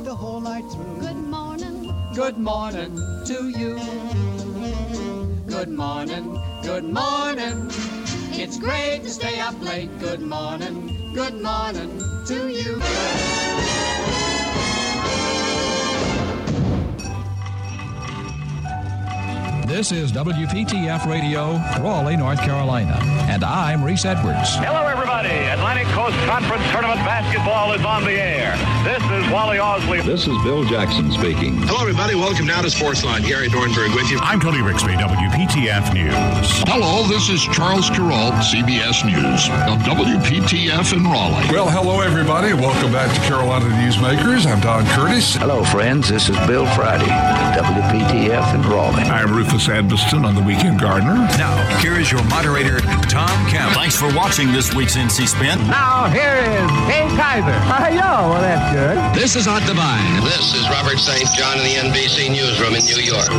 the whole night through. Good morning to you. Good morning, good morning. It's great to stay up late. Good morning to you. This is WPTF Radio, Raleigh, North Carolina, and I'm Reese Edwards. Hello, everybody. Atlantic Coast Conference Tournament basketball is on the air. This is Wally Osley. This is Bill Jackson speaking. Hello, everybody. Welcome now to Sportsline. Gary Dornberg with you. I'm Tony Rixby, WPTF News. Hello, this is Charles Carroll, CBS News, of WPTF in Raleigh. Well, hello, everybody. Welcome back to Carolina Newsmakers. I'm Don Curtis. Hello, friends. This is Bill Friday, WPTF in Raleigh. I'm Rufus Edmiston on the Weekend Gardener. Now, here is your moderator, Tom Campbell. Thanks for watching this week's NC Spin. Now, here is Kay Kaiser. Hello, well, that's good. This is Art Divine. This is Robert St. John in the NBC Newsroom in New York.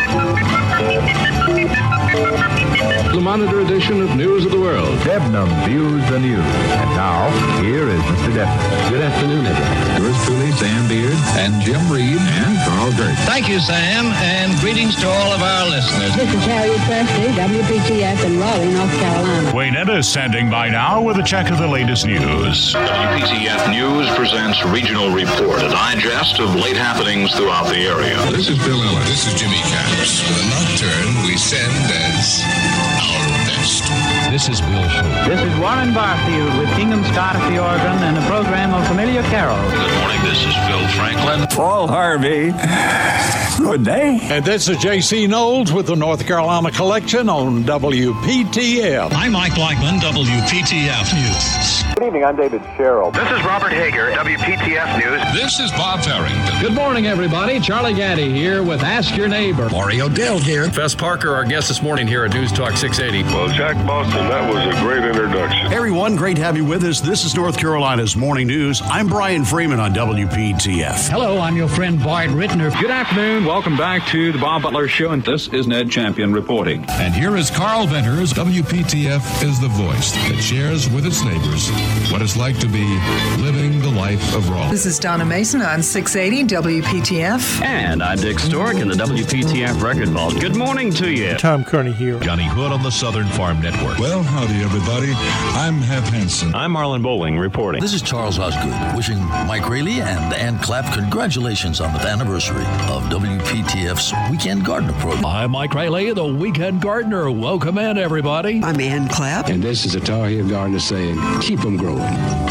The Monitor edition of News of the World. Debnam views the news. And now, here is Mr. Debnam. Good afternoon, everyone. Yours truly, Sam Beard, and Jim Reed, and Carl Gert. Thank you, Sam, and greetings to all of our listeners. This is Harriet Presley, WPTF in Raleigh, North Carolina. Wayne Ennis standing by now with a check of the latest news. WPTF News presents Regional Report, a digest of late happenings throughout the area. This is Bill Ellis. This is Jimmy Caps. The nocturne we send as our best. This is Bill Hope. This is Warren Barfield with Kingdom Scott at the organ and a program of familiar carols. Good morning, this is Phil Franklin. Paul Harvey. Good day. And this is J.C. Knowles with the North Carolina Collection on WPTF. I'm Mike Blackman, WPTF News. Good evening, I'm David Sherrill. This is Robert Hager, WPTF News. This is Bob Farrington. Good morning, everybody. Charlie Gaddy here with Ask Your Neighbor. Mario Dell here. Fess Parker, our guest this morning here at News Talk 680. Well, Jack Boston, that was a great introduction. Hey, everyone, great to have you with us. This is North Carolina's Morning News. I'm Brian Freeman on WPTF. Hello, I'm your friend Boyd Rittner. Good afternoon. Welcome back to the Bob Butler Show, and this is Ned Champion reporting. And here is Carl Venters. WPTF is the voice that shares with its neighbors what it's like to be living the life of Raleigh. This is Donna Mason on 680 WPTF. And I'm Dick Stork in the WPTF Record Vault. Good morning to you. Tom Kearney here. Johnny Hood on the Southern Farm Network. Well, howdy, everybody. I'm Hap Hansen. I'm Marlon Bowling reporting. This is Charles Osgood wishing Mike Rayleigh and Ann Clapp congratulations on the anniversary of WPTF's Weekend Gardener program. I'm Mike Rayleigh, the Weekend Gardener. Welcome in, everybody. I'm Ann Clapp. And this is a Tar Heel gardener saying, keep them growing.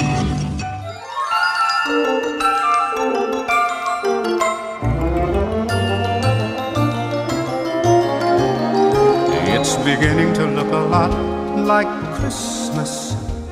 It's beginning to look a lot like Christmas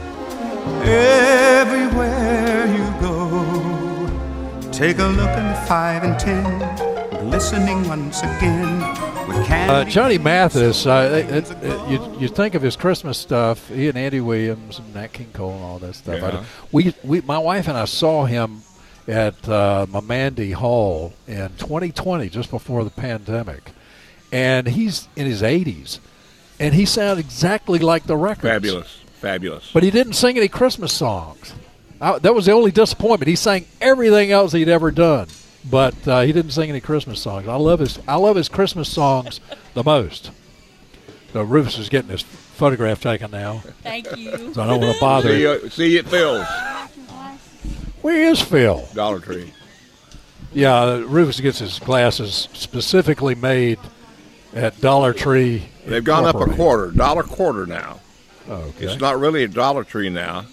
everywhere you go. Take a look in the 5 and 10, glistening once again with candy. Johnny Mathis, you think of his Christmas stuff, he and Andy Williams and Nat King Cole and all that stuff. Yeah. We my wife and I saw him at Mamandi Hall in 2020, just before the pandemic. And he's in his 80s, and he sounded exactly like the records. Fabulous. But he didn't sing any Christmas songs. That was the only disappointment. He sang everything else he'd ever done, but he didn't sing any Christmas songs. I love his Christmas songs the most. So Rufus is getting his photograph taken now. Thank you. So I don't want to bother. See you at Phil's. Where is Phil? Dollar Tree. Yeah, Rufus gets his glasses specifically made at Dollar Tree. They've gone up a quarter, $1.25 now. Oh, okay. It's not really a Dollar Tree now,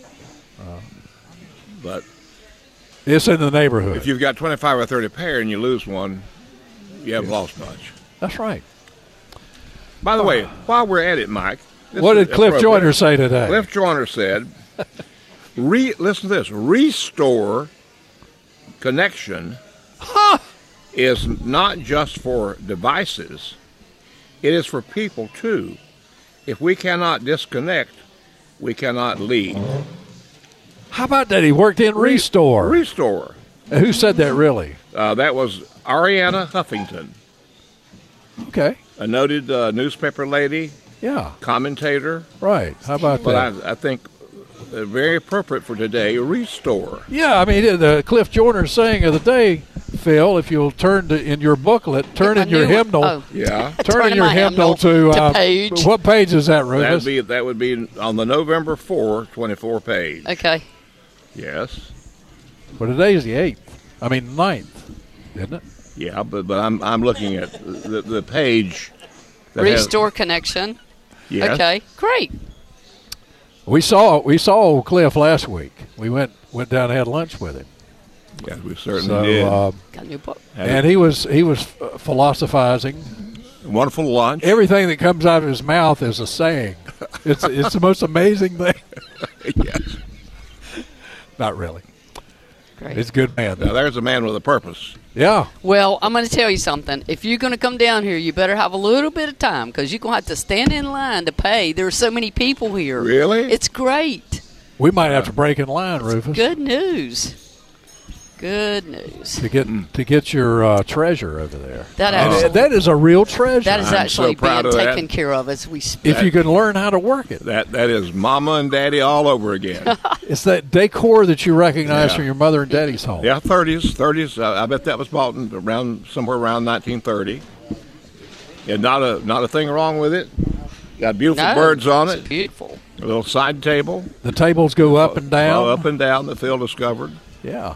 but it's in the neighborhood. If you've got 25 or 30 pair and you lose one, you haven't lost much. That's right. By the way, while we're at it, Mike, what did Cliff Joyner say today? Cliff Joyner said, listen to this, restore connection is not just for devices, it is for people too. If we cannot disconnect, we cannot lead. How about that? He worked in Restore. Restore. Who said that, really? That was Ariana Huffington. Okay. A noted newspaper lady. Yeah. Commentator. Right. How about that? But I think very appropriate for today, Restore. Yeah, I mean, the Cliff Joyner saying of the day, Phil, if you'll turn in your booklet, turn in your hymnal. Oh. Yeah. Turn in your hymnal to page. What page is that, Rufus? That would be on the November 24 page. Okay. Yes. Well, today is the 8th. I mean, 9th, isn't it? Yeah, but I'm looking at the page. Restore Connection. Yes. Okay, great. We saw old Cliff last week. We went down and had lunch with him. Yes, we certainly did. Got a new book. And he was philosophizing. Wonderful lunch. Everything that comes out of his mouth is a saying. It's the most amazing thing. Yes. Not really. Great. He's a good man. Now, there's a man with a purpose. Yeah. Well, I'm going to tell you something. If you're going to come down here, you better have a little bit of time because you're going to have to stand in line to pay. There are so many people here. Really? It's great. We might have to break in line, Rufus. Good news. Good news. To get your treasure over there. That is a real treasure. That is actually being taken care of as we speak. If you can learn how to work it. That is Mama and Daddy all over again. It's that decor that you recognize from your mother and daddy's home. Yeah, 30s. I bet that was bought somewhere around 1930. And not a thing wrong with it. Got beautiful birds on it. Beautiful. A little side table. The tables go up and down. Up and down that Phil discovered. Yeah.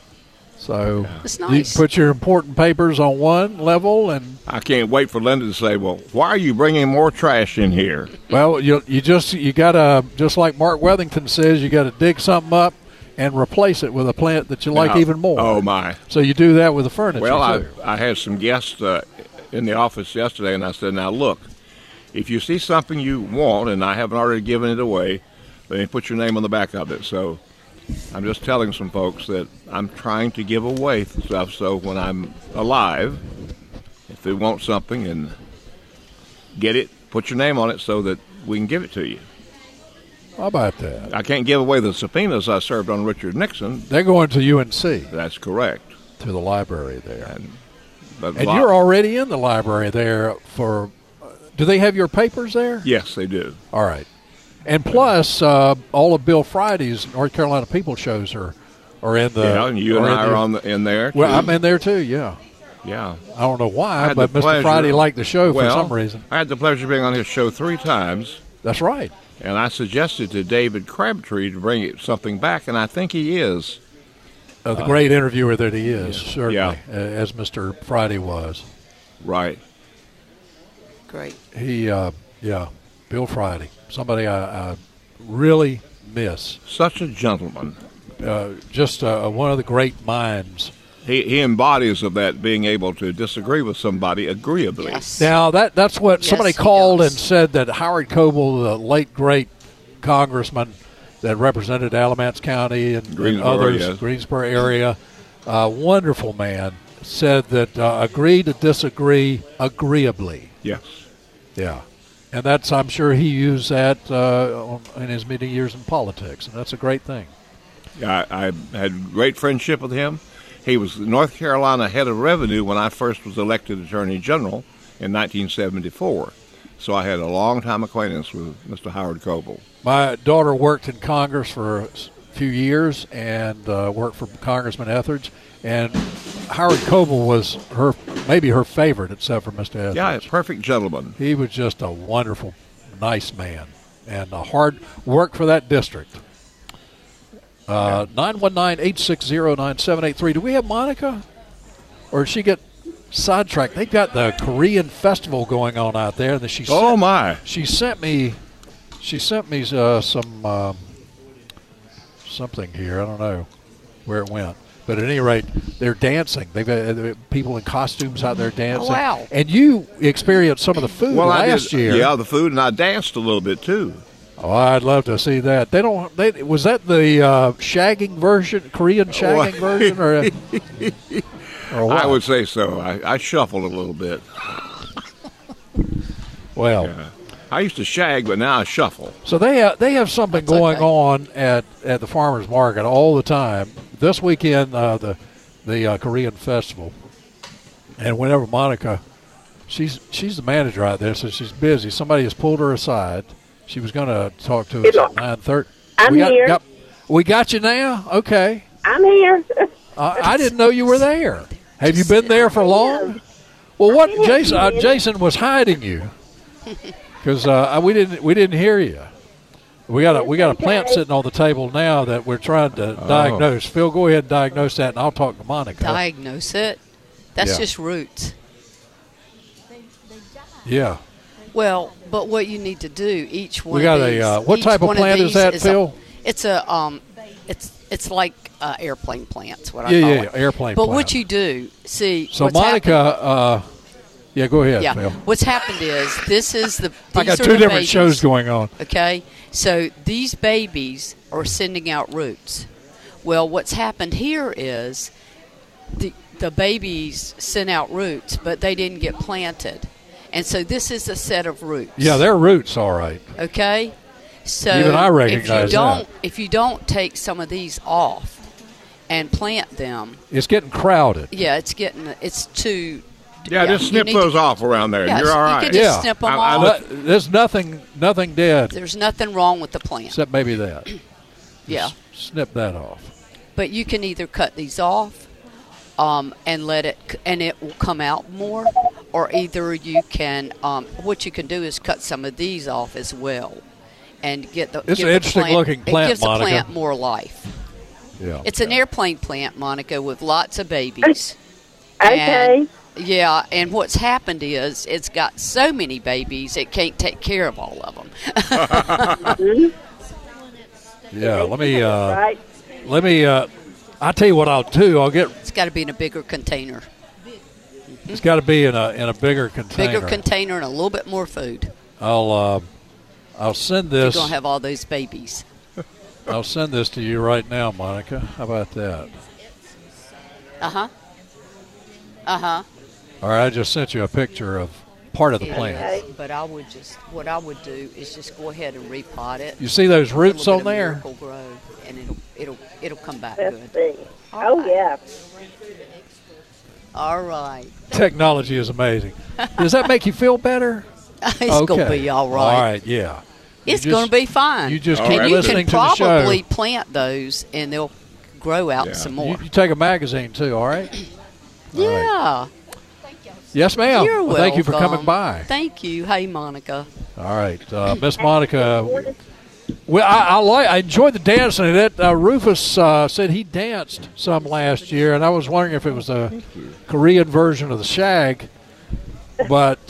So it's nice. You put your important papers on one level, and I can't wait for Linda to say, "Well, why are you bringing more trash in here?" Well, you gotta, just like Mark Wethington says, you gotta dig something up and replace it with a plant that you like even more. Oh my! So you do that with the furniture. Well, too. I had some guests in the office yesterday, and I said, "Now look, if you see something you want, and I haven't already given it away, then put your name on the back of it." So I'm just telling some folks that I'm trying to give away stuff, so when I'm alive, if they want something and get it, put your name on it so that we can give it to you. How about that? I can't give away the subpoenas I served on Richard Nixon. They're going to UNC. That's correct. To the library there. And you're already in the library there for do they have your papers there? Yes, they do. All right. And plus, all of Bill Friday's North Carolina People shows are in the. Yeah, and you and I are in there, too. Well, I'm in there, too, yeah. Yeah. I don't know why, but Mr. Friday liked the show for some reason. I had the pleasure of being on his show 3 times. That's right. And I suggested to David Crabtree to bring something back, and I think he is. The great interviewer that he is, certainly, as Mr. Friday was. Right. Great. He, Bill Friday, somebody I really miss. Such a gentleman. Just one of the great minds. He embodies of that, being able to disagree with somebody agreeably. Yes. Now, that's what somebody called and said that Howard Coble, the late, great congressman that represented Alamance County and others, Greensboro area, wonderful man, said that agree to disagree agreeably. Yes. Yeah. And that's, I'm sure he used that in his many years in politics, and that's a great thing. Yeah, I had great friendship with him. He was the North Carolina head of revenue when I first was elected Attorney General in 1974. So I had a long time acquaintance with Mr. Howard Coble. My daughter worked in Congress for a few years and worked for Congressman Etheridge, and Howard Coble was maybe her favorite, except for Mr. Etheridge. Yeah, a perfect gentleman. He was just a wonderful, nice man, and a hard work for that district. 919-860-9783. Do we have Monica? Or did she get sidetracked? They've got the Korean festival going on out there. And She sent me some something here. I don't know where it went. But at any rate, they're dancing. They've got people in costumes out there dancing. Oh, wow. And you experienced some of the food last year. Yeah, the food, and I danced a little bit, too. Oh, I'd love to see that. Was that the shagging version, Korean shagging version, or what? I would say so. I shuffled a little bit. Well, yeah. I used to shag, but now I shuffle. So they have something going on at the farmers market all the time. This weekend, the Korean festival, and whenever Monica, she's the manager out there, so she's busy. Somebody has pulled her aside. She was going to talk to us at 9:30. I'm here. We got you now? Okay. I'm here. I didn't know you were there. Have you been there for long? Well, what Jason was hiding you because we didn't hear you. We got a plant sitting on the table now that we're trying to diagnose. Phil, go ahead and diagnose that, and I'll talk to Monica. Diagnose it? That's just roots. Yeah. Well, but what you need to do, each one. We got of these, what type of plant is that, Phil? It's it's like airplane plants. What I call it. Airplane. But plant. what you do, see. So Monica, yeah, go ahead. Yeah. Phil. What's happened is this is the. I got two different babies, shows going on. Okay, so these babies are sending out roots. Well, what's happened here is the babies sent out roots, but they didn't get planted. And so this is a set of roots. Yeah, they're roots, all right. Okay? So even I recognize that. If you don't take some of these off and plant them. It's getting crowded. Yeah, it's too. Yeah, just snip those off around there. Yes, You're all right. You can just snip them off. There's nothing dead. There's nothing wrong with the plant. Except maybe that. Yeah. Snip that off. But you can either cut these off and let it, and it will come out more, or either you can, what you can do is cut some of these off as well, and get the. It's an interesting looking plant, It gives Monica. the plant more life. Yeah. It's an airplane plant, Monica, with lots of babies. Okay. Yeah, and what's happened is it's got so many babies it can't take care of all of them. Yeah, let me. I'll tell you what I'll do. It's got to be in a bigger container. It's got to be in a bigger container. Bigger container and a little bit more food. I'll send this. You're gonna have all those babies. I'll send this to you right now, Monica. How about that? All right, I just sent you a picture of part of the plant. Okay. But what I would do is just go ahead and repot it. You see those roots on there? Miracle Grow, and it'll come back Let's good. see. Yeah. All right. Technology is amazing. Does that make you feel better? It's gonna be all right. All right, yeah. It's going to be fine. You just keep listening to the show. You can probably plant those, and they'll grow out some more. You take a magazine, too, all right? Yeah. All right. Yes, ma'am. You're welcome. Thank you for coming by. Thank you. Hey, Monica. All right. Miss Monica, well, I enjoyed the dancing. Rufus said he danced some last year, and I was wondering if it was a Korean version of the shag. But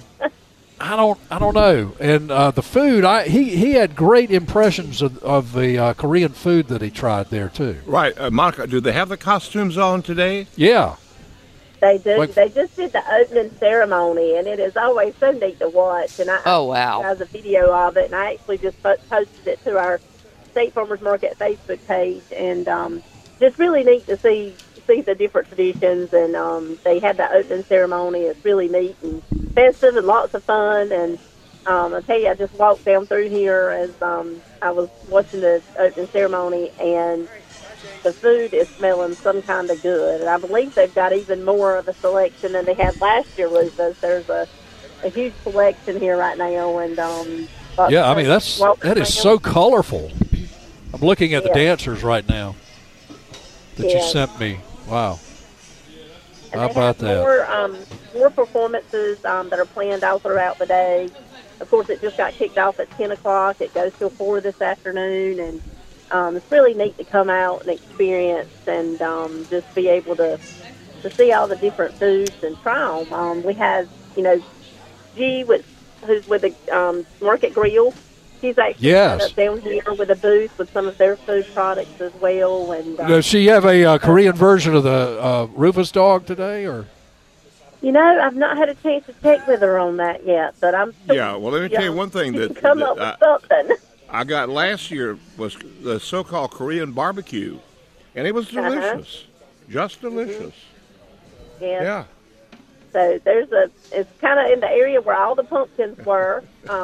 I don't know. And the food, he had great impressions of the Korean food that he tried there too. Right, Monica. Do they have the costumes on today? Yeah, they do. They just did the opening ceremony, and it is always so neat to watch. And wow! Has a video of it, and I actually just posted it to our State Farmers Market Facebook page, and just really neat to see the different traditions. And they had the opening ceremony. It's really neat and festive and lots of fun. And I tell you, I just walked down through here as I was watching the opening ceremony, and the food is smelling some kind of good. And I believe they've got even more of a selection than they had last year, Rufus. There's a huge selection here right now. And yeah, I mean, that is so colorful. I'm looking at the dancers right now that you sent me. Wow. And how about that? More performances that are planned all throughout the day. Of course, it just got kicked off at 10 o'clock. It goes till 4 this afternoon. And it's really neat to come out and experience and just be able to see all the different foods and try them. We have, G, who's with the Market Grill. She's actually set up down here with a booth with some of their food products as well. And does she have a Korean version of the Rufus dog today, or? I've not had a chance to check with her on that yet, but I'm. Yeah, well, let me tell you one thing that come up with something. I got last year was the so-called Korean barbecue, and it was delicious, just delicious. Yeah. So it's kind of in the area where all the pumpkins were.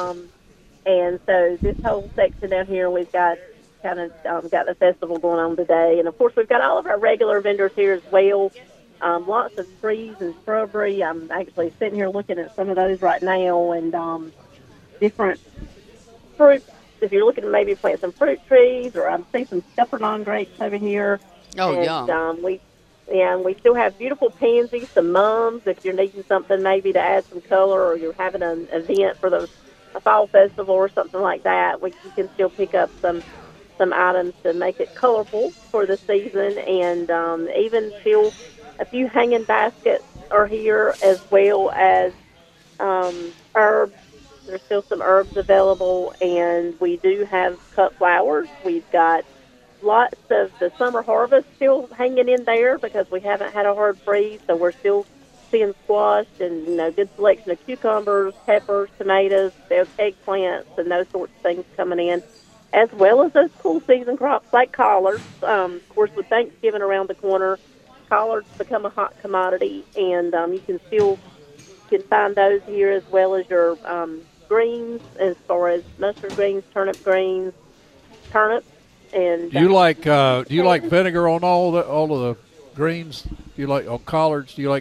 And so this whole section down here, we've got kind of got the festival going on today. And, of course, we've got all of our regular vendors here as well. Lots of trees and shrubbery. I'm actually sitting here looking at some of those right now, and different fruit if you're looking to maybe plant some fruit trees, or I'm seeing some Scuppernong grapes over here. Oh, and, we still have beautiful pansies, some mums, if you're needing something maybe to add some color, or you're having an event for a fall festival or something like that. You can still pick up some items to make it colorful for the season, and even still a few hanging baskets are here, as well as herbs. There's still some herbs available, and we do have cut flowers. We've got lots of the summer harvest still hanging in there because we haven't had a hard freeze, so we're still seeing squash and good selection of cucumbers, peppers, tomatoes, eggplants, and those sorts of things coming in, as well as those cool season crops like collards. Of course, with Thanksgiving around the corner, collards become a hot commodity, and you can find those here, as well as your greens, as far as mustard greens, turnip greens, turnips. And do you like vinegar on all of the greens? Do you like on collards? Do you like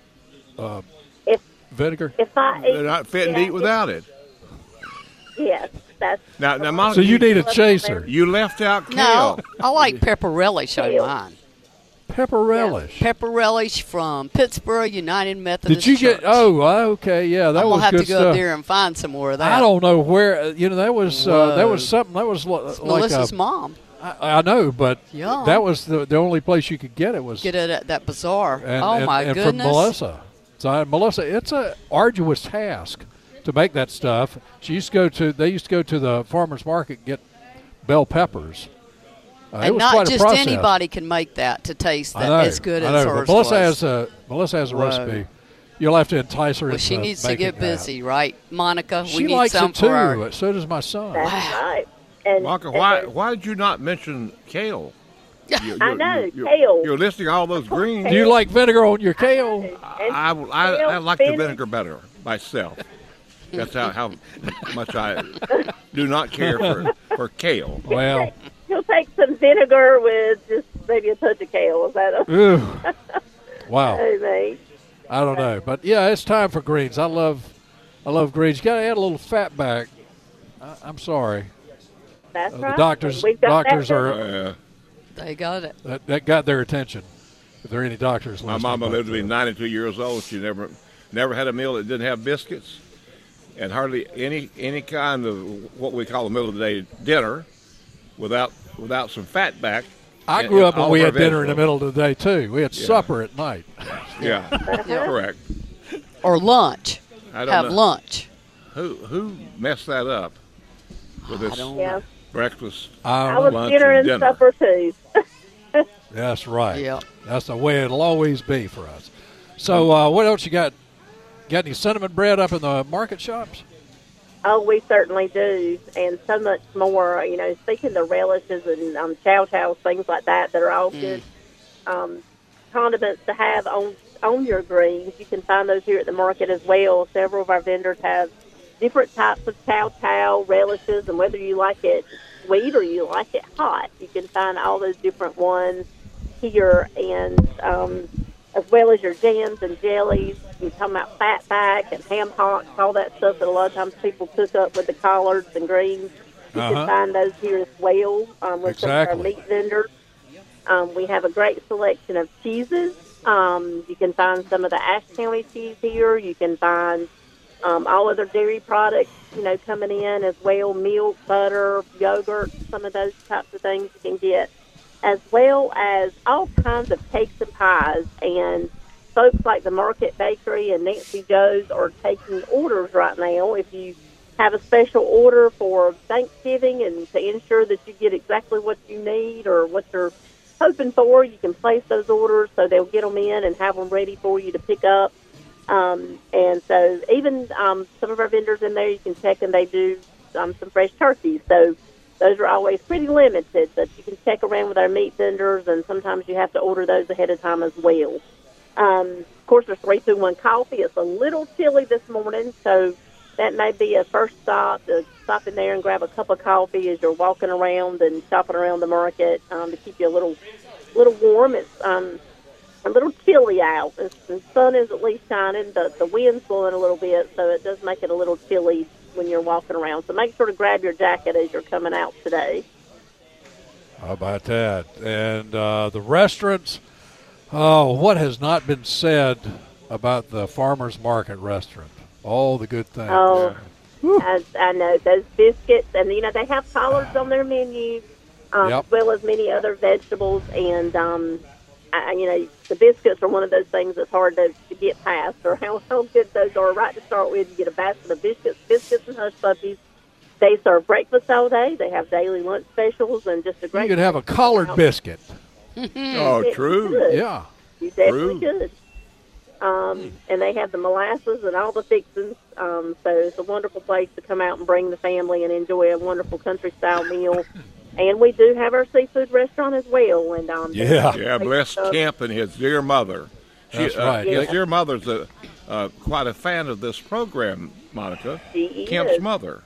vinegar? They're not fit to eat without it. Yes, that's now, Monica, so you need a chaser. You left out kale. No, I like pepper relish on mine. Pepper relish. Yeah. Pepper relish from Pittsburgh United Methodist Did you Church. get? Oh, okay, yeah, that was good stuff. I'm gonna have to go up there and find some more of that. I don't know where. That was something. That was like Melissa's mom. I know, but Yum. that was the only place you could get it. Was get it at that bazaar. My goodness! And from Melissa. So Melissa, it's a arduous task to make that stuff. They used to go to the farmer's market and get bell peppers. And not just anybody can make that to taste that as good as hers was. Melissa has a recipe. You'll have to entice her. Well, she needs to get busy, right, Monica? She we need likes some it too. For So does my son. That's right. And, Monica, why did you not mention kale? I know, kale. You're listing all those greens. Do you like vinegar on your kale? I like the vinegar better myself. That's how much I do not care for kale. Well, he'll take some vinegar with just maybe a touch of kale. Is that wow. Maybe. I don't know, but yeah, it's time for greens. I love greens. You got to add a little fat back. I'm sorry. That's right. The doctors are. They got it. That got their attention. If there are any doctors listening. My mama lived to be 92 years old. She never had a meal that didn't have biscuits, and hardly any kind of what we call the middle of the day dinner without some fat back. I grew up and we had dinner in the middle of the day too. We had supper at night. Yeah, correct. Or lunch. I don't know. Lunch. Who messed that up with this breakfast? I was lunch, dinner and dinner. supper too. That's right. Yeah. That's the way it'll always be for us. So what else you got? Got any cinnamon bread up in the market shops? Oh, we certainly do, and so much more. Speaking of relishes and chow-chows, things like that are all good condiments to have on your greens. You can find those here at the market as well. Several of our vendors have different types of chow-chow relishes, and whether you like it sweet or you like it hot, you can find all those different ones here, and as well as your jams and jellies. You're talking about fatback and ham hocks, all that stuff that a lot of times people cook up with the collards and greens. You can find those here as well with some of our meat vendors. We have a great selection of cheeses. You can find some of the Ashe County cheese here. You can find all other dairy products, coming in as well, milk, butter, yogurt, some of those types of things you can get, as well as all kinds of cakes and pies. And folks like the Market Bakery and Nancy Joe's are taking orders right now. If you have a special order for Thanksgiving and to ensure that you get exactly what you need or what you're hoping for, you can place those orders so they'll get them in and have them ready for you to pick up. And so even some of our vendors in there, you can check, and they do some fresh turkeys. So those are always pretty limited, but you can check around with our meat vendors, and sometimes you have to order those ahead of time as well. Of course, there's 321 coffee. It's a little chilly this morning, so that may be a first stop to stop in there and grab a cup of coffee as you're walking around and shopping around the market to keep you a little warm. It's a little chilly out. The sun is at least shining, but the wind's blowing a little bit, so it does make it a little chilly when you're walking around. So make sure to grab your jacket as you're coming out today. How about that? And the restaurants, what has not been said about the Farmers Market restaurant? All the good things. Oh, I know. Those biscuits, and, they have collards on their menu, as well as many other vegetables. And, the biscuits are one of those things that's hard to get past, or how good those are. Right to start with, you get a basket of biscuits and hush puppies. They serve breakfast all day. They have daily lunch specials, and just a great. You could have a collared biscuit. Oh, true. Yeah. You definitely could. And they have the molasses and all the fixings. So it's a wonderful place to come out and bring the family and enjoy a wonderful country-style meal. And we do have our seafood restaurant as well. And bless Kemp and his dear mother. That's right. His dear mother's quite a fan of this program, Monica. She Kemp's is. mother.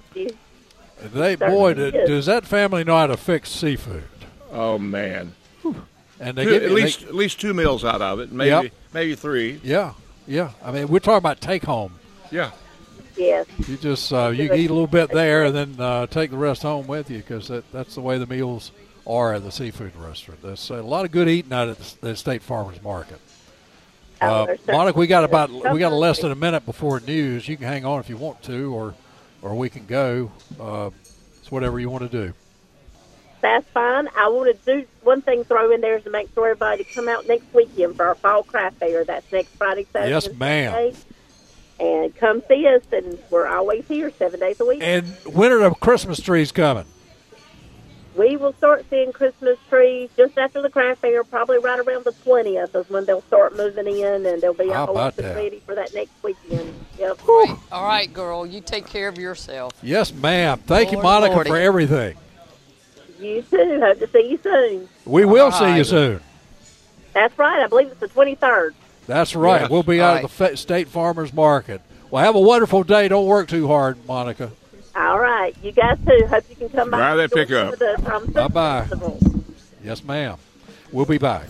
Does that family know how to fix seafood? Oh, man. And they get at least 2 meals out of it, maybe 3. Yeah. I mean, we're talking about take home. Yeah. Yes. You just you eat a little bit there and then take the rest home with you, because that's the way the meals are at the seafood restaurant. There's a lot of good eating out at the State Farmers Market. Monica, we got less than a minute before news. You can hang on if you want to, or we can go. It's whatever you want to do. That's fine. I want to do one thing, throw in there, is to make sure everybody come out next weekend for our fall craft fair. That's next Friday, Saturday. Yes, ma'am. Saturday. And come see us, and we're always here 7 days a week. And when are the Christmas trees coming? We will start seeing Christmas trees just after the craft fair, probably right around the 20th is when they'll start moving in, and they'll be all up and ready for that next weekend. Yep. All right, girl, you take care of yourself. Yes, ma'am. Thank you, Monica, for everything. You too. Hope to see you soon. We will see you soon. That's right. I believe it's the 23rd. That's right. Yes. We'll be out at the State Farmers Market. Well, have a wonderful day. Don't work too hard, Monica. All right. You guys too. Hope you can come by. Right, they pick up. Bye-bye. Yes, ma'am. We'll be back.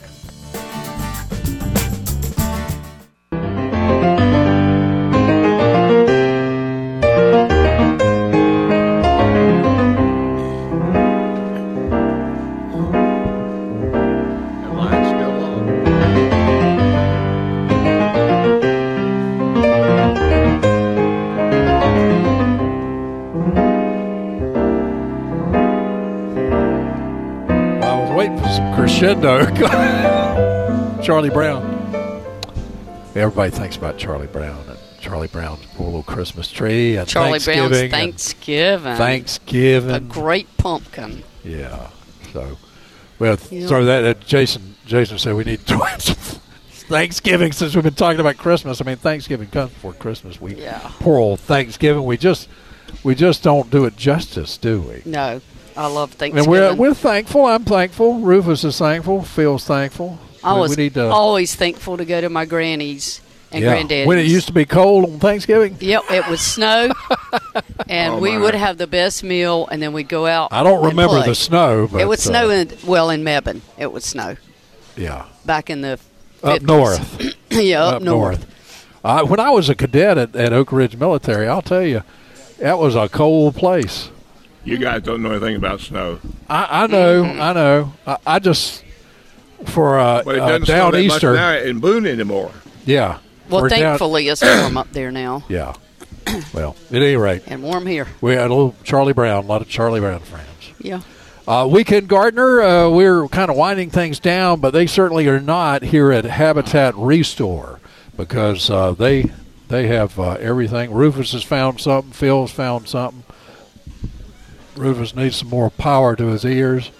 Crescendo. Charlie Brown. Everybody thinks about Charlie Brown and Charlie Brown's poor little Christmas tree and Charlie Brown's Thanksgiving. A great pumpkin. Yeah. So, well, throw that at Jason. Jason said we need to do Thanksgiving, since we've been talking about Christmas. I mean, Thanksgiving comes before Christmas. Poor old Thanksgiving. We just don't do it justice, do we? No. I love Thanksgiving. And we're thankful. I'm thankful. Rufus is thankful. Phil's thankful. I was always thankful to go to my granny's and granddaddy's. When it used to be cold on Thanksgiving? Yep, it would snow, and we would have the best meal, and then we'd go out. I don't remember the snow. But it would snow in Mebane. It would snow. Yeah. Back in the 50s. Up north. Yeah, up north. When I was a cadet at Oak Ridge Military, I'll tell you, that was a cold place. You guys don't know anything about snow. I know. I know. I just, for but it doesn't down snow that Easter. much now in Boone anymore. Yeah. Well, thankfully, it's warm up there now. Yeah. Well, at any rate. And warm here. We had a little Charlie Brown, a lot of Charlie Brown friends. Yeah. Weekend Gardener, we're kind of winding things down, but they certainly are not here at Habitat Restore, because they have everything. Rufus has found something. Phil's found something. Rufus needs some more power to his ears.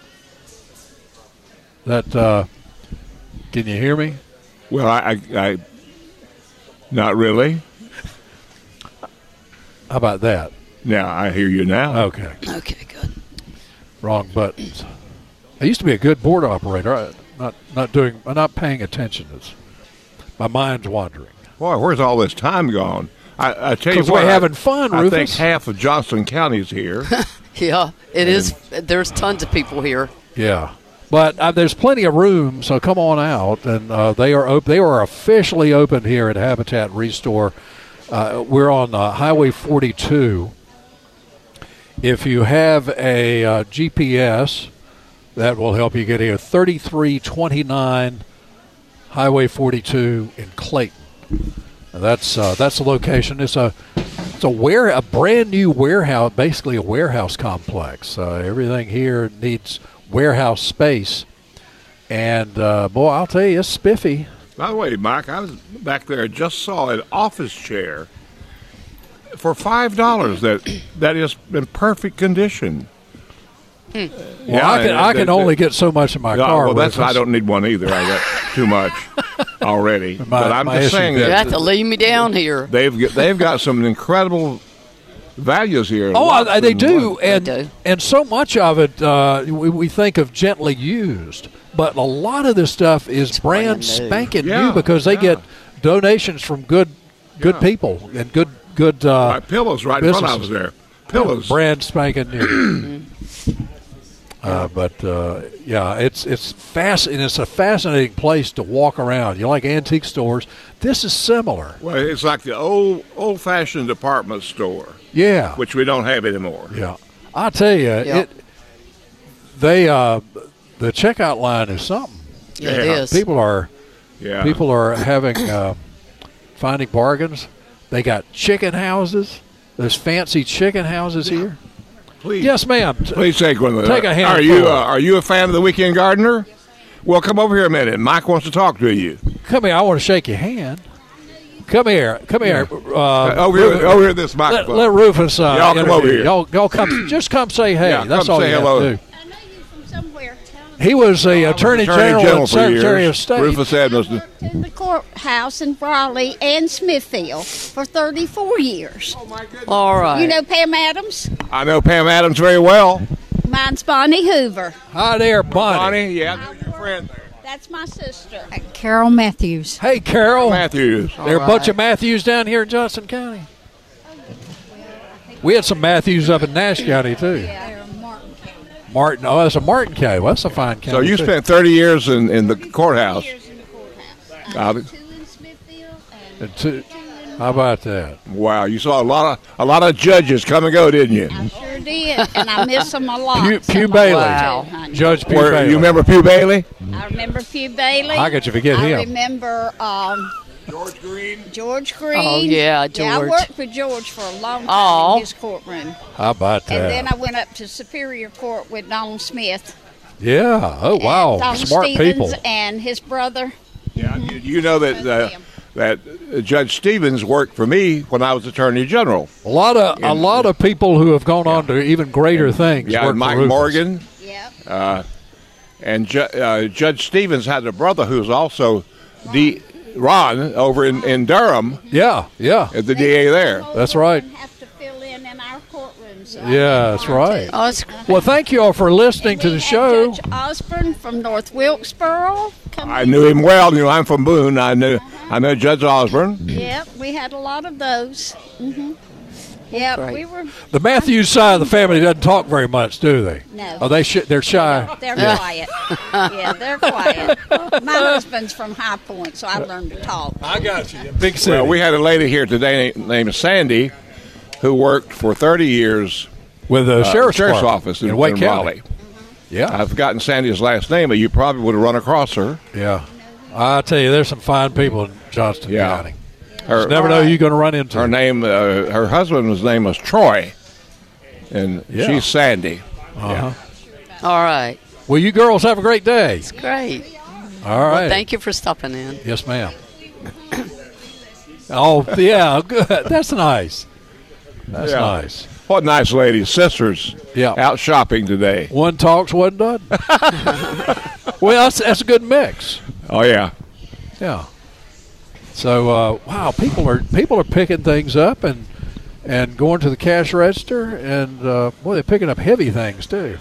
Can you hear me? Well, I not really. How about that? Now I hear you now. Okay. Okay, good. Wrong buttons. I used to be a good board operator. Not paying attention. My mind's wandering. Boy, where's all this time gone? I tell you what, we're having fun, Rufus. I think half of Johnston County is here. Yeah, it is. There's tons of people here. Yeah, but there's plenty of room, so come on out. And they are officially open here at Habitat Restore. We're on Highway 42 If you have a GPS, that will help you get here. 3329 Highway 42 in Clayton. Now that's the location. It's a brand new warehouse, basically a warehouse complex. Everything here needs warehouse space, and boy, I'll tell you, it's spiffy. By the way, Mike, I was back there. Just saw an office chair for $5 that is in perfect condition. Well, I can only get so much in my car. Well, I don't need one either. I got too much already. But I'm just saying that you have to leave me down here. They've got some incredible values here. Oh, they do, and so much of it we think of gently used, but a lot of this stuff is brand spanking new because they get donations from good people and good pillows right in front of us there. Pillows, brand spanking new. It's fast, and it's a fascinating place to walk around. You like antique stores? This is similar. Well, it's like the old-fashioned department store. Yeah, which we don't have anymore. Yeah, I tell you, the checkout line is something. Yeah, it is. People are having finding bargains. They got chicken houses. There's fancy chicken houses here. Please. Yes, ma'am. Please take one of those. Take a hand. Are you a fan of the Weekend Gardener? Well, come over here a minute. Mike wants to talk to you. Come here. I want to shake your hand. Come here. Over here, this microphone. Let Rufus. Y'all come over here. Y'all come. Just come say hey. Yeah, that's come all say you hello. have to do. He was the Attorney General and Secretary of State. Rufus Edmonds. In the courthouse in Raleigh and Smithfield for 34 years. Oh, my goodness. All right. You know Pam Adams? I know Pam Adams very well. Mine's Bonnie Hoover. Hi there, Bonnie. Bonnie, yeah, I know your friend there. That's my sister. Carol Matthews. Hey, Carol. Matthews. There are a bunch of Matthews down here in Johnson County. We had some Matthews up in Nash County, too. Martin. Oh, that's a Martin County. Well, that's a fine county. So you spent 30 years in the courthouse. 2 in the courthouse. 2 in Smithfield and 2. How about that? Wow, you saw a lot of judges come and go, didn't you? I sure did, and I miss them a lot. Pew Bailey. Wow. Judge Pew Bailey. You remember Pew Bailey? I remember Pew Bailey. How could you forget him? I remember George Green. George Green. Oh, yeah, George. Yeah, I worked for George for a long time in his courtroom. How about that? And then I went up to Superior Court with Donald Smith. Yeah. Oh, wow. Donald Smart Stevens people. And his brother. Yeah, you know that Judge Stevens worked for me when I was Attorney General. A lot of people who have gone on to even greater things. Yeah, Mike Morgan. Yep. And Judge Stevens had a brother who was also Ron over in Durham. Yeah. At the DA there. That's right. Have to fill in our courtroom. So yeah, that's right. Oh, well, thank you all for listening to the show. Judge Osborne from North Wilkesboro. I knew him well. I'm from Boone. I know Judge Osborne. Yep, we had a lot of those. Mm-hmm. Yeah, we were. The Matthews side of the family doesn't talk very much, do they? No. Oh, they're shy. They're quiet. Yeah, they're quiet. My husband's from High Point, so I learned to talk. I got you. Big city. Well, we had a lady here today named Sandy, who worked for 30 years with the sheriff's office in Wake County. Raleigh. Yeah, I've forgotten Sandy's last name, but you probably would have run across her. Yeah, I tell you, there's some fine people in Johnston County. You never know who you're going to run into. Her name, her husband's name was Troy, and she's Sandy. Uh-huh. All right. Well, you girls have a great day. It's great. All right. Well, thank you for stopping in. Yes, ma'am. Oh, yeah, good. That's nice. That's nice. What nice ladies, sisters. Yeah. Out shopping today. One talks, one doesn't. Well, that's a good mix. Oh yeah. Yeah. So wow, people are picking things up and going to the cash register, and boy, they're picking up heavy things too.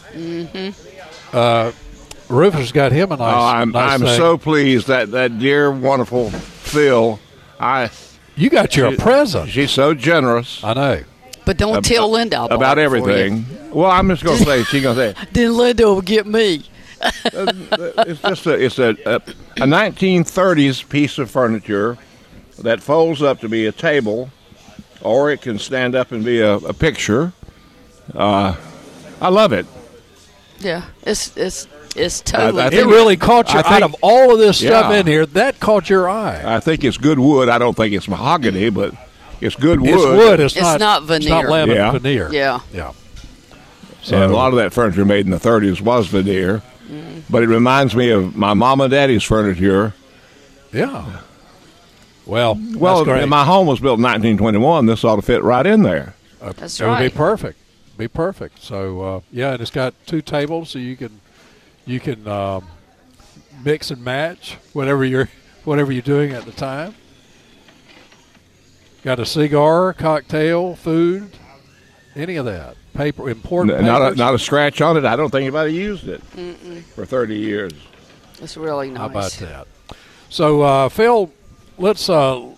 Mm-hmm. Rufus got him a nice. I'm thing. so pleased that dear wonderful Phil. You got your present. She's so generous. I know. But don't tell Linda about everything. Well, I'm just going to say she's going to say. Then Linda will get me. It's just a 1930s piece of furniture that folds up to be a table, or it can stand up and be a picture. I love it. Yeah, it's totally. It really caught your out of all of this stuff in here. That caught your eye. I think it's good wood. I don't think it's mahogany, but it's good wood. It's wood. It's not veneer. It's not laminate veneer. Yeah. So and a lot of that furniture made in the 30s was veneer, but it reminds me of my mom and daddy's furniture. Yeah. Well, my home was built in 1921. This ought to fit right in there. That's it right. Would be perfect. Be perfect. So and it's got 2 tables, so you can mix and match whatever you're doing at the time. Got a cigar, cocktail, food, any of that. Paper, important papers. Not a scratch on it. I don't think anybody used it for 30 years. It's really nice. How about that? So, Phil, let's talk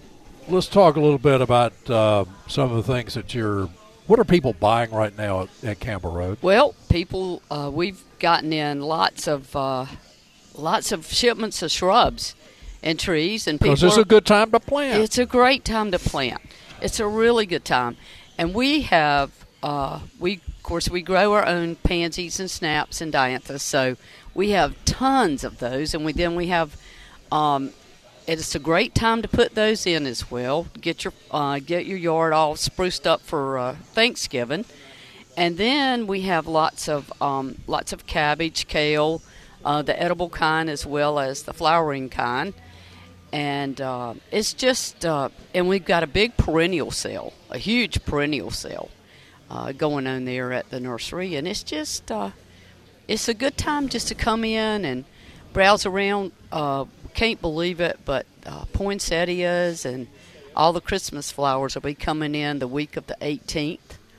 a little bit about some of the things that what are people buying right now at Campbell Road? Well, people, we've gotten in lots of shipments of shrubs and trees, and people. Because it's a good time to plant. It's a great time to plant. It's a really good time, and we have we grow our own pansies and snaps and dianthus, so we have tons of those, and we have. It's a great time to put those in as well. Get your yard all spruced up for Thanksgiving, and then we have lots of cabbage, kale, the edible kind as well as the flowering kind, and it's just and we've got a big perennial sale, a huge perennial sale going on there at the nursery, and it's just it's a good time just to come in and browse around. Can't believe it, but poinsettias and all the Christmas flowers will be coming in the week of the 18th,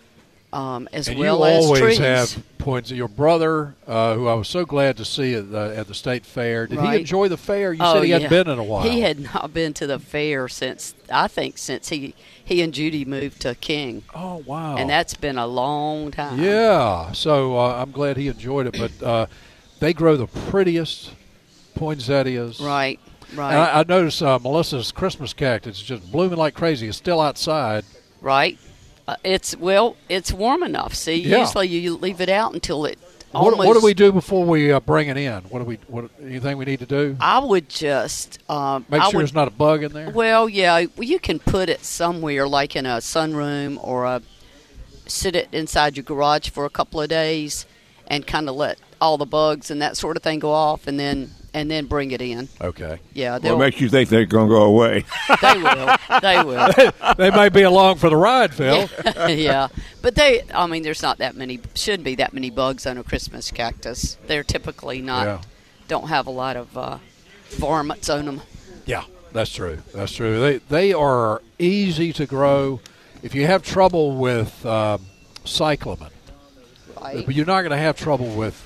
as and well as trees. You always have poinsettias. Your brother, who I was so glad to see at the state fair, did he enjoy the fair? You said he hadn't been in a while. He had not been to the fair since he and Judy moved to King. Oh, wow. And that's been a long time. Yeah, so I'm glad he enjoyed it, but they grow the prettiest poinsettias. Right. And I noticed Melissa's Christmas cactus is just blooming like crazy. It's still outside. Right. It's warm enough. See, usually you leave it out until it almost. What do we do before we bring it in? Anything we need to do? I would just make sure there's not a bug in there. Well, yeah, you can put it somewhere like in a sunroom or sit it inside your garage for a couple of days and kind of let all the bugs and that sort of thing go off, and then bring it in. Okay. Yeah. What makes you think they're going to go away? They will. They will. They might be along for the ride, Phil. Yeah. But there's not that many, shouldn't be that many bugs on a Christmas cactus. They're typically don't have a lot of varmints on them. Yeah, that's true. That's true. They are easy to grow. If you have trouble with cyclamen, right. But you're not going to have trouble with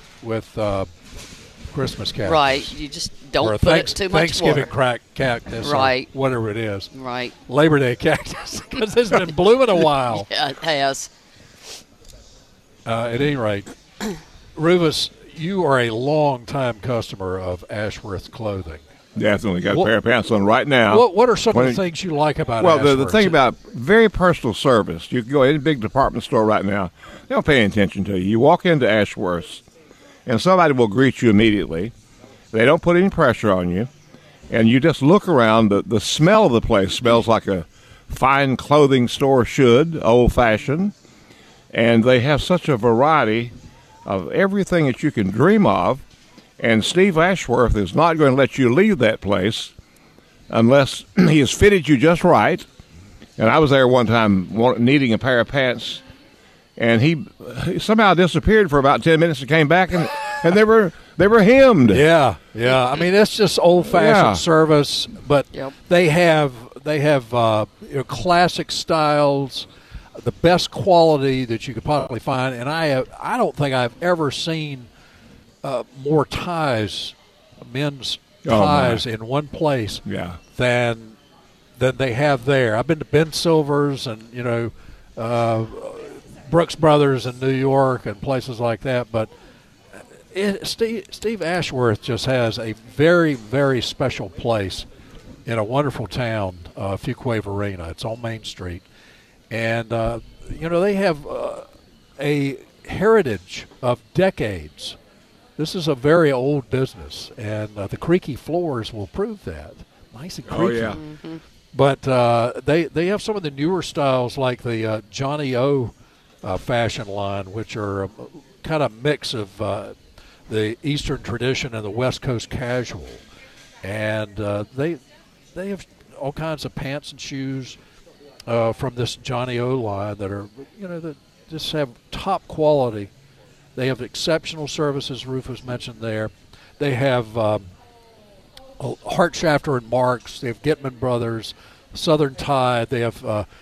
Christmas cactus. Right. You just don't put too much Thanksgiving water. Cactus. Right. Or whatever it is. Right. Labor Day cactus. Because it's been blooming a while. Yeah, it has. At any rate, Rufus, you are a long-time customer of Ashworth Clothing. Definitely. Got a pair of pants on right now. What are some of the things you like about Ashworth? Well, the thing about very personal service, you can go to any big department store right now, they don't pay any attention to you. You walk into Ashworth, and somebody will greet you immediately. They don't put any pressure on you. And you just look around. The smell of the place smells like a fine clothing store should, old-fashioned. And they have such a variety of everything that you can dream of. And Steve Ashworth is not going to let you leave that place unless he has fitted you just right. And I was there one time needing a pair of pants, and he somehow disappeared for about 10 minutes and came back, and they were hemmed. Yeah. I mean, it's just old-fashioned service, but they have classic styles, the best quality that you could possibly find. And I don't think I've ever seen more ties, men's ties in one place than they have there. I've been to Ben Silver's and Brooks Brothers in New York and places like that, but Steve Ashworth just has a very, very special place in a wonderful town, Fuquay-Varina. It's on Main Street, and they have a heritage of decades. This is a very old business, and the creaky floors will prove that. Nice and creaky. Oh, yeah. Mm-hmm. But they have some of the newer styles like the Johnny O fashion line, which are a kind of mix of the Eastern tradition and the West Coast casual. And they have all kinds of pants and shoes from this Johnny O line that are, that just have top quality. They have exceptional services, Rufus mentioned there. They have Hartshafter and Marks. They have Gitman Brothers, Southern Tide. They have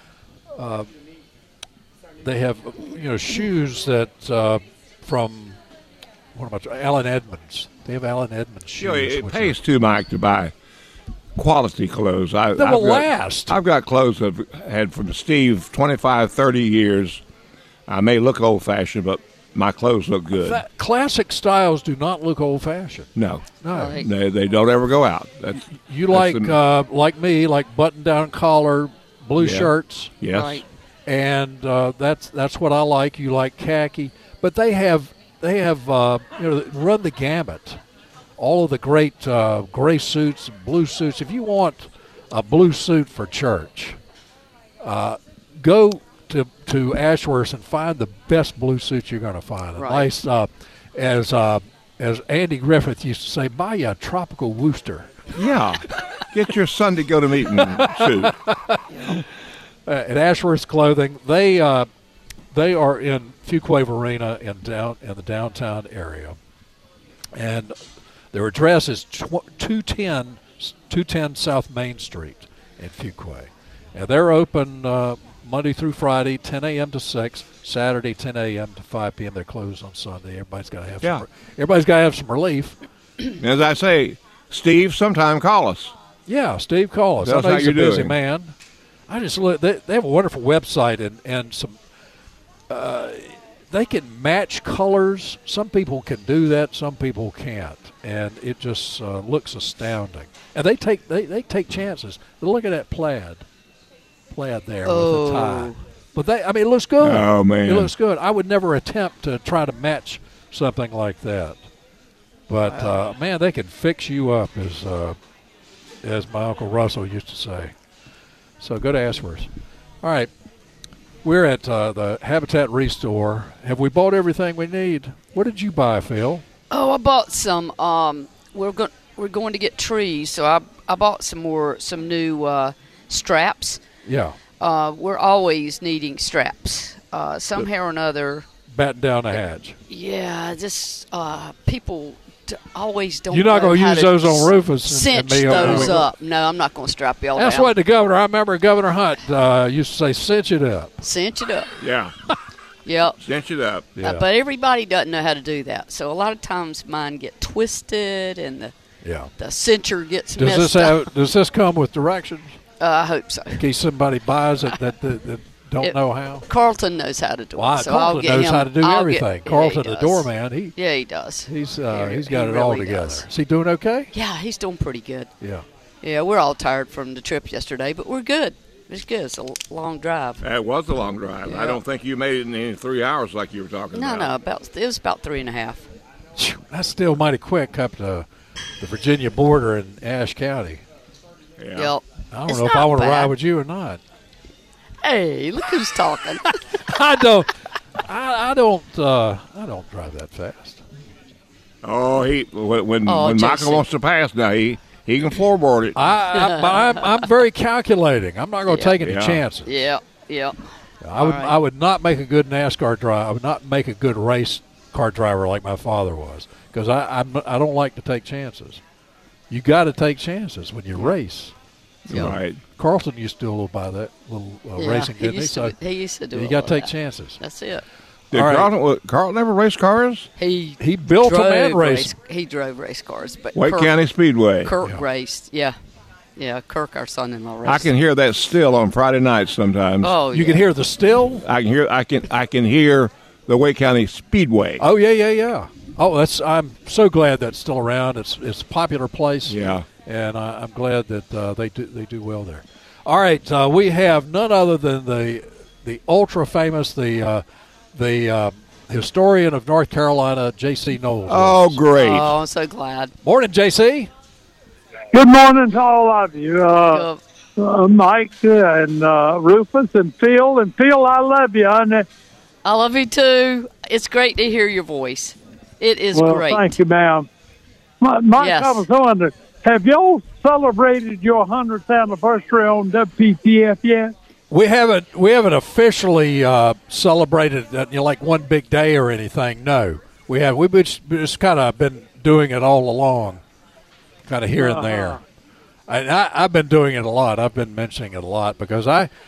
shoes that from Allen Edmonds. They have Allen Edmonds shoes. It pays too, Mike, to buy quality clothes. That will last. I've got clothes that I've had from Steve 25, 30 years. I may look old-fashioned, but my clothes look good. Classic styles do not look old-fashioned. No. They don't ever go out. You like me, like button-down collar, blue shirts. Yes. Right. And that's what I like. You like khaki, but they have run the gamut. All of the great gray suits, blue suits. If you want a blue suit for church, go to Ashworth and find the best blue suit you're going to find. Right. Nice, as Andy Griffith used to say, buy you a tropical Worcester. Yeah, get your son to go to meeting suit. At Ashworth Clothing, they are in Fuquay Arena in the downtown area, and their address is 210 South Main Street in Fuquay, and they're open Monday through Friday, 10 a.m. to 6. Saturday, 10 a.m. to 5 p.m. They're closed on Sunday. Everybody's got to have some relief. As I say, Steve, sometime call us. Yeah, Steve, call us. I know he's a busy man. I just look. They have a wonderful website and some. They can match colors. Some people can do that. Some people can't, and it just looks astounding. And they take chances. Look at that plaid there with the tie. But it looks good. Oh man, it looks good. I would never attempt to try to match something like that. But man, they can fix you up, as my Uncle Russell used to say. So go to Ashworth. All right. We're at the Habitat Restore. Have we bought everything we need? What did you buy, Phil? Oh, I bought some. We're going to get trees, so I bought some new straps. Yeah. We're always needing straps. Somehow or another. Batten down the hatch. Yeah, just people always don't. You're not going to use those on Rufus. Cinch those up. No, I'm not going to strap y'all That's down. what the governor. I remember Governor Hunt used to say, "Cinch it up." Cinch it up. Yeah. Yep. Cinch it up. Yeah. But everybody doesn't know how to do that, so a lot of times mine get twisted and the cincher gets messed up. Does this come with directions? I hope so. In case somebody buys it that don't know how. Carlton knows how to do it. So Carlton knows how to do everything. Carlton, he the doorman, he does. He's got it all together. Is he doing okay? Yeah, he's doing pretty good. Yeah. Yeah, we're all tired from the trip yesterday, but we're good. It's good. It's a long drive. It was a long drive. Yeah. I don't think you made it in 3 hours like you were talking about. No, it was about 3.5. That's still mighty quick up to the Virginia border in Ashe County. Yeah. Yep. I don't know if I want to ride with you or not. Hey, look who's talking. I don't drive that fast. Oh, when Michael wants to pass now, he can floorboard it. I'm very calculating. I'm not going to take any chances. Yeah. I would not make a good NASCAR driver. I would not make a good race car driver like my father was, because I don't like to take chances. You got to take chances when you race. Right. Carlton used to do a little by that racing, didn't he? He used to do. You got to take chances. That's it. Did Carlton ever race cars? He built them and raced. He drove race cars, but Wake County Speedway. Kirk raced. Yeah. Kirk, our son-in-law, raced. I can hear that still on Friday nights sometimes. Oh, you can hear the still. I can hear the Wake County Speedway. Oh yeah. Oh, I'm so glad that's still around. It's a popular place. Yeah. And I'm glad that they do well there. All right, we have none other than the ultra famous, the the historian of North Carolina, J.C. Knowles. Oh, great. Oh, I'm so glad. Morning, J.C. Good morning to all of you. Mike and Rufus and Phil. And Phil, I love you. I love you, too. It's great to hear your voice. It is great. Thank you, ma'am. Mike, yes. I was wondering, have y'all celebrated your 100th anniversary on WPTF yet? We haven't officially celebrated like one big day or anything. No, we have. We've just kind of been doing it all along, kind of here and there. I've been doing it a lot. I've been mentioning it a lot because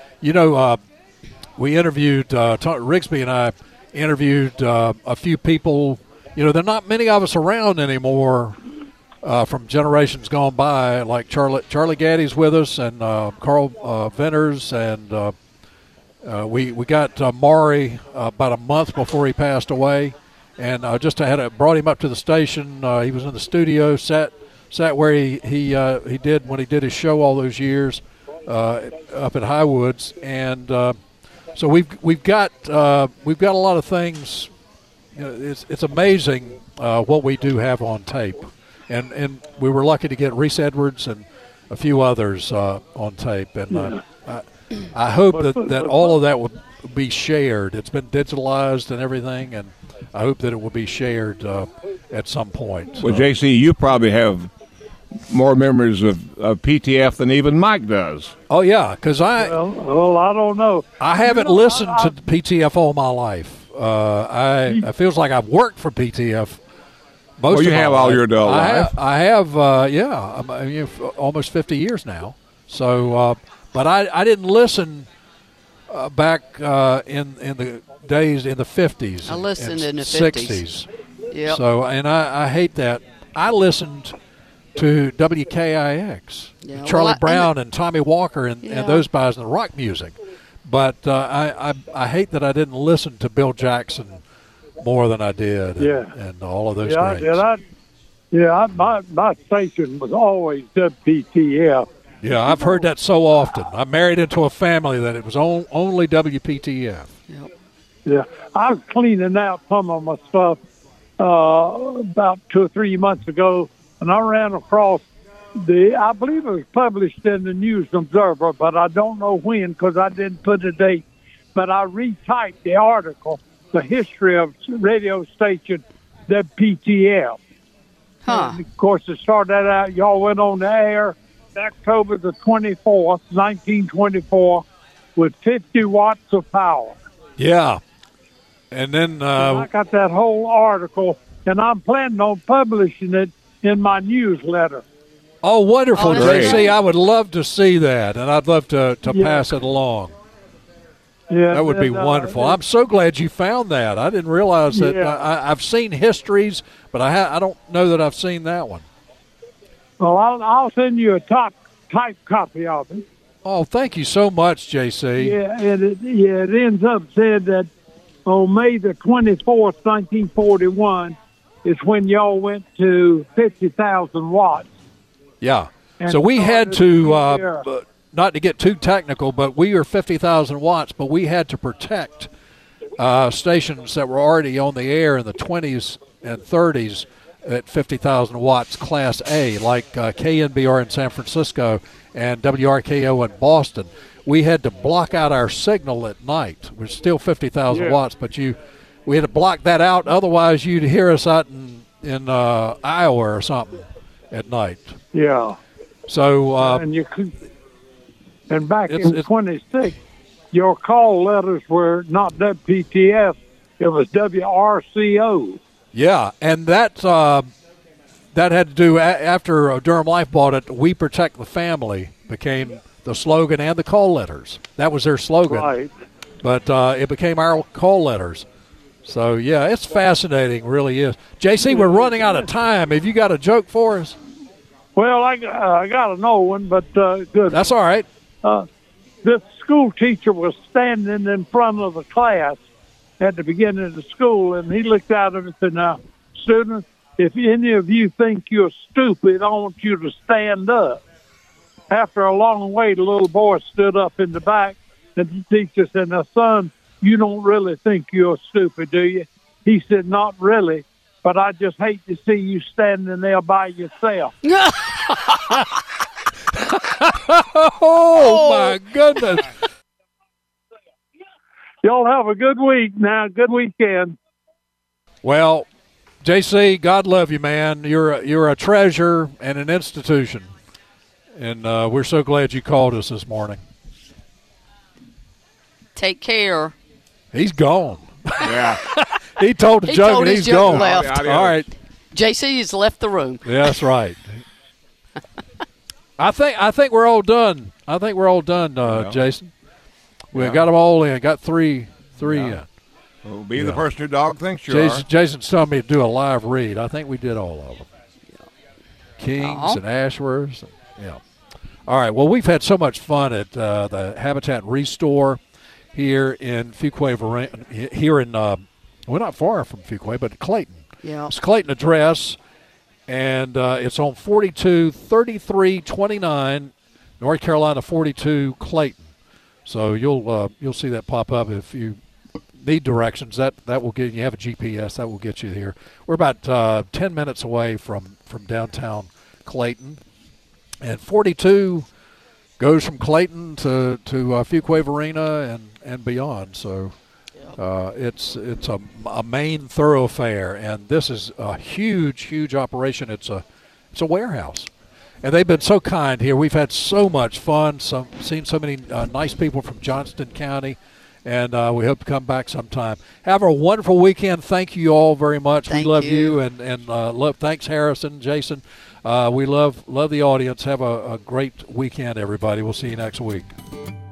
we interviewed Rigsby and I interviewed a few people. There are not many of us around anymore from generations gone by. Like Charlie Gaddy's with us, and Carl Venters, and we got Maury about a month before he passed away, and just brought him up to the station. He was in the studio, sat where he did when he did his show all those years up at Highwoods, and so we've got a lot of things. It's amazing what we do have on tape, and we were lucky to get Reese Edwards and a few others on tape, and I hope that all of that will be shared. It's been digitalized and everything, and I hope that it will be shared at some point. Well, JC, you probably have more memories of PTF than even Mike does. Oh yeah, because I don't know. I haven't listened to PTF all my life. It feels like I've worked for PTF most of my life. All your adult life. I have, almost 50 years now. So, but I didn't listen back in the days in the 50s. I listened in the 60s. Yep. So, and I hate that. I listened to WKIX, Charlie Brown and Tommy Walker and those guys in the rock music. But I hate that I didn't listen to Bill Jackson more than I did, and all of those greats. My station was always WPTF. Yeah, I've heard that so often. I married into a family that it was only WPTF. Yep. Yeah, I was cleaning out some of my stuff about 2 or 3 months ago, and I ran across I believe it was published in the News Observer, but I don't know when because I didn't put a date. But I retyped the article, the history of radio station WPTF. And of course, it started out, y'all went on the air October the 24th, 1924, with 50 watts of power. Yeah. And then I got that whole article, and I'm planning on publishing it in my newsletter. Oh, wonderful, JC. I would love to see that, and I'd love to pass it along. Yeah, that would be wonderful. I'm so glad you found that. I didn't realize that. I've seen histories, but I don't know that I've seen that one. Well, I'll send you a type copy of it. Oh, thank you so much, JC. Yeah, and it ends up said that on May the 24th, 1941, is when y'all went to 50,000 watts. Yeah. So we had to, not to get too technical, but we were 50,000 watts, but we had to protect stations that were already on the air in the 20s and 30s at 50,000 watts Class A, like KNBR in San Francisco and WRKO in Boston. We had to block out our signal at night. We're still 50,000 watts, but we had to block that out. Otherwise, you'd hear us out in Iowa or something at night. Yeah. So and back in 26, your call letters were not WPTF; it was WRCO. Yeah, and that had to do after Durham Life bought it. We protect the family became the slogan and the call letters. That was their slogan. Right. But it became our call letters. So, yeah, it's fascinating, really is. JC, we're running out of time. Have you got a joke for us? Well, I got an old one, but good. That's all right. This school teacher was standing in front of the class at the beginning of the school, and he looked out at us and said, "Now, students, if any of you think you're stupid, I want you to stand up." After a long wait, a little boy stood up in the back, and the teacher said, "Now, son, you don't really think you're stupid, do you? He said, not really, but I just hate to see you standing there by yourself. Oh, my goodness. Y'all have a good week now. Good weekend. Well, JC, God love you, man. You're a treasure and an institution. And we're so glad you called us this morning. Take care. He's gone. Yeah. He told the joke and he's gone. Left. All right. JC has left the room. Yeah, that's right. I think we're all done. Jason. We got them all in. Got three in. Well, be the person your dog thinks you are. Jason's telling me to do a live read. I think we did all of them. Kings and Ashworths. Yeah. All right. Well, we've had so much fun at the Habitat Restore here in Fuquay, here in we're not far from Fuquay, but Clayton. Yeah. It's Clayton address, and it's on 423329 North Carolina 42 Clayton. So you'll see that pop up if you need directions. That will get you have a GPS that will get you here. We're about 10 minutes away from downtown Clayton, and 42 goes from Clayton to Fuquay Arena and beyond. So it's a main thoroughfare, and this is a huge operation. It's a warehouse. And they've been so kind here. We've had so much fun, seen so many nice people from Johnston County, and we hope to come back sometime. Have a wonderful weekend. Thank you all very much. We love you, and love. Thanks, Harrison, Jason. We love the audience. Have a great weekend, everybody. We'll see you next week.